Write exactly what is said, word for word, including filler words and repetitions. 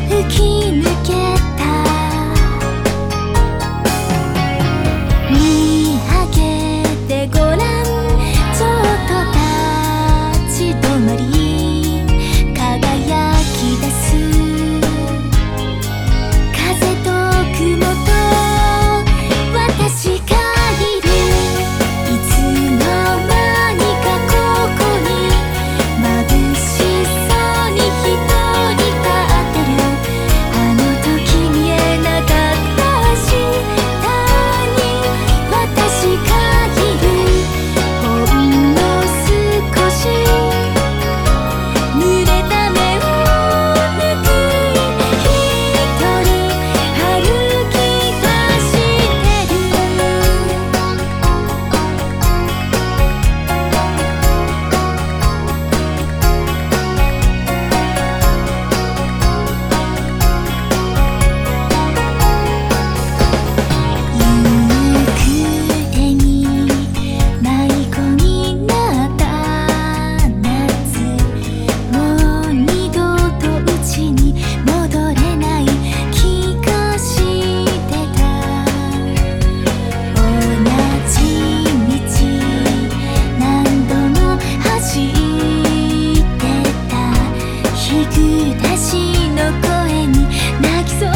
吹き抜けた。見上げてごらん、ちょっと立ち止まり輝き出す。風と雲と私がいる。いつの間にかここに眩しそうに一人立ってる。あの時見えなかった下に私がいる。ほんの少し濡れた目を拭く。一人歩き出してる。夕暮れに迷子になった夏。もう二度と家に戻れない気がしてた。同じ道何度も走ってた。日暮らしの声に泣きそう